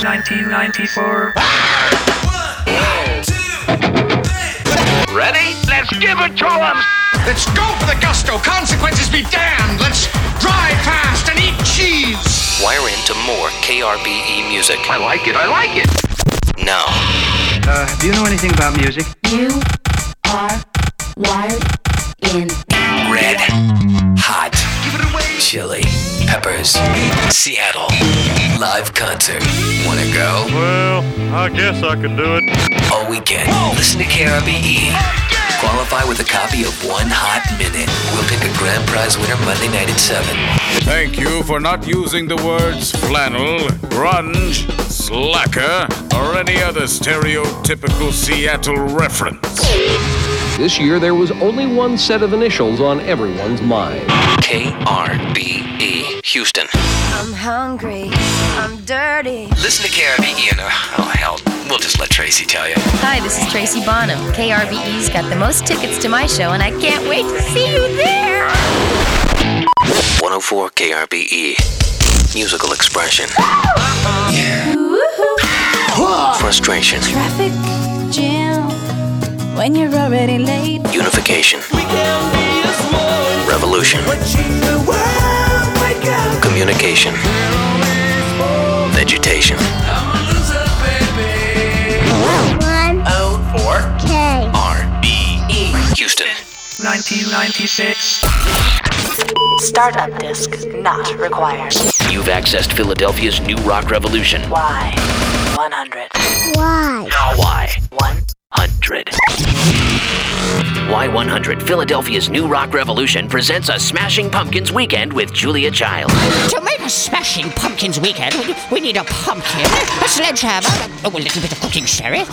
1994. Ready? Let's give it to them! Let's go for the gusto. Consequences be damned. Let's drive fast and eat cheese. Wire into more KRBE music. I like it. Now. Do you know anything about music? You are wired in. Red, hot, chili, peppers, Seattle, live concert. Wanna go? Well, I guess I can do it. All weekend. Listen to KRBE. Qualify with a copy of One Hot Minute. We'll pick a grand prize winner Monday night at 7. Thank you for not using the words flannel, grunge, slacker, or any other stereotypical Seattle reference. This year, there was only one set of initials on everyone's mind. KRBE, Houston. I'm hungry. I'm dirty. Listen to KRBE and, oh hell, we'll just let Tracy tell you. Hi, this is Tracy Bonham. KRBE's got the most tickets to my show, and I can't wait to see you there. 104 KRBE, musical expression. Frustration. Traffic jam when you're already late. Unification. Revolution. Communication. Vegetation. 104 KRBE, Houston. 1996. Startup disk not required. You've accessed Philadelphia's new rock revolution. Why 100? Why? Why 100? Y100, Philadelphia's new rock revolution, presents a Smashing Pumpkins weekend with Julia Childs. To make a Smashing Pumpkins weekend, we need a pumpkin, a sledgehammer, a little bit of cooking sherry,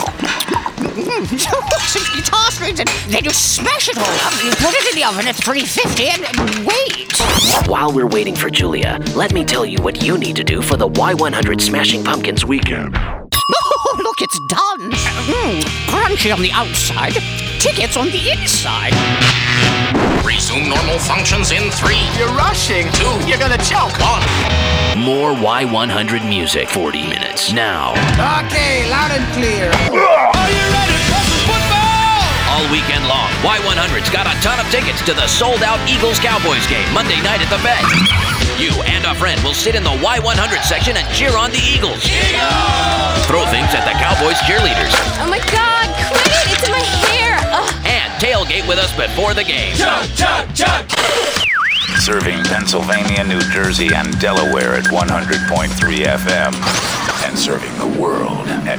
some guitar strings, and then you smash it all up, you put it in the oven at 350 and wait. While we're waiting for Julia, let me tell you what you need to do for the Y100 Smashing Pumpkins weekend. Oh, look, it's done. Crunchy on the outside, tickets on the inside. Resume normal functions in 3. You're rushing. 2. You're gonna choke. 1. More Y100 music, 40 minutes now. Okay, loud and clear. Are you ready for some football? All weekend long, Y100's got a ton of tickets to the sold-out Eagles-Cowboys game Monday night at the Vet. You and a friend will sit in the Y100 section and cheer on the Eagles. Eagles! Throw things at the Cowboys cheerleaders. Oh my God, quit it! It's in my hair! Ugh. And tailgate with us before the game. Chug, chug, chug! Serving Pennsylvania, New Jersey, and Delaware at 100.3 FM. And serving the world at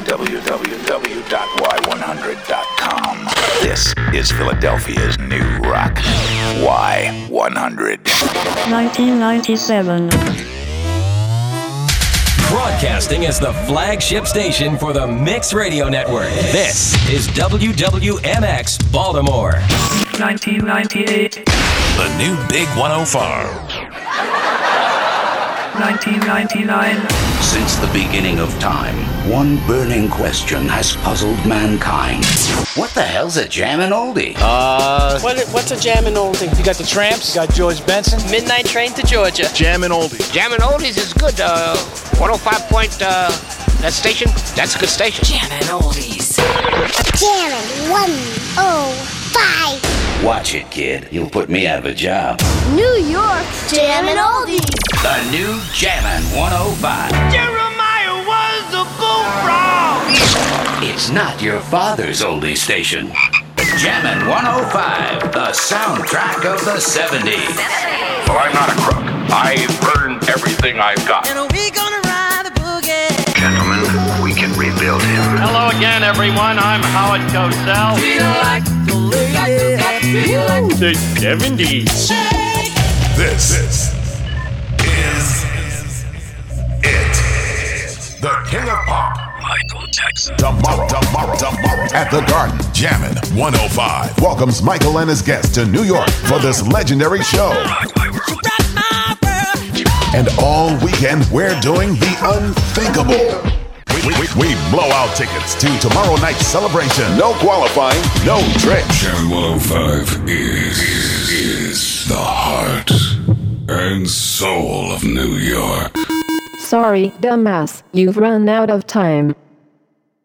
www.y100.com. This is Philadelphia's new rock. Y100. 1997. Broadcasting as the flagship station for the Mix Radio Network. This is WWMX Baltimore. 1998. The new Big 105. 1999. Since the beginning of time, one burning question has puzzled mankind. What the hell's a jammin' oldie? What's a jammin' oldie? You got the Tramps, you got George Benson. Midnight Train to Georgia. Jammin' oldies. Jammin' oldies is good. 105 point, that station, that's a good station. Jammin' oldies. Jammin' 105. Watch it, kid. You'll put me out of a job. New York Jammin' Oldies. The new Jammin' 105. Jeremiah was a bullfrog. It's not your father's oldie station. Jammin' 105, the soundtrack of the 70s. Well, I'm not a crook. I've earned everything I've got. And we gonna ride a boogie. Gentlemen, we can rebuild him. Hello again, everyone. I'm Howard Cosell. Feel like the lady. Feel like The 70s. This is it. The King of Pop. Michael Jackson. Tomorrow at the Garden, Jammin' 105 welcomes Michael and his guests to New York for this legendary show. And all weekend, we're doing the unthinkable. We blow out tickets to tomorrow night's celebration. No qualifying, no tricks. Jammin' 105 is the heart and soul of New York. Sorry, dumbass, you've run out of time.